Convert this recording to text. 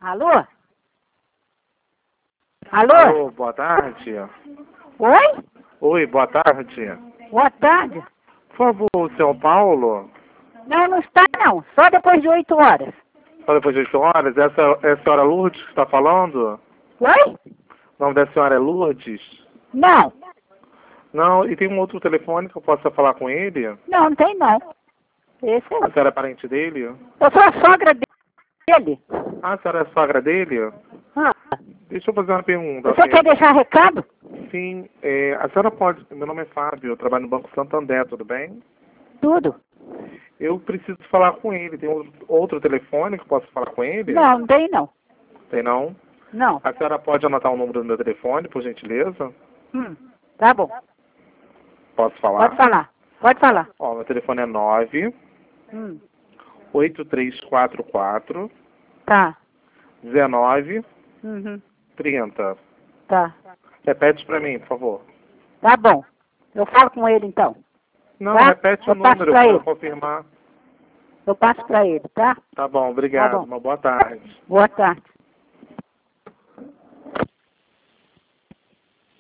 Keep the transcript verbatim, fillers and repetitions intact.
Alô? Alô? Alô, boa tarde. Oi? Oi, boa tarde. Boa tarde. Por favor, o seu Paulo? Não, não está não. Só depois de oito horas. Só depois de oito horas? Essa é a senhora Lourdes que está falando? Oi? O nome da senhora é Lourdes? Não. Não, e tem um outro telefone que eu possa falar com ele? Não, não tem não. Esse é... A senhora é parente dele? Eu sou a sogra dele. Ah, a senhora é sogra dele? Ah, Deixa eu fazer uma pergunta. você É, quer deixar recado? sim, é, a senhora pode... Meu nome é Fábio, eu trabalho no Banco Santander, tudo bem? Tudo. Eu preciso falar com ele. Tem outro, outro telefone que eu posso falar com ele? Não, não tem não. Tem não? Não. A senhora pode anotar o número do meu telefone, por gentileza? Hum, tá bom. Posso falar? Pode falar. Pode falar. Ó, meu telefone é nove Hum, oito três quatro quatro tá. dezenove Uhum, trinta. tá. Repete pra mim, por favor. Tá bom. Eu falo com ele então. Não, Tá? repete o Eu passo número pra para eu ele. confirmar. Eu passo pra ele, tá? Tá bom, obrigado. Tá bom. Uma boa tarde. Boa tarde.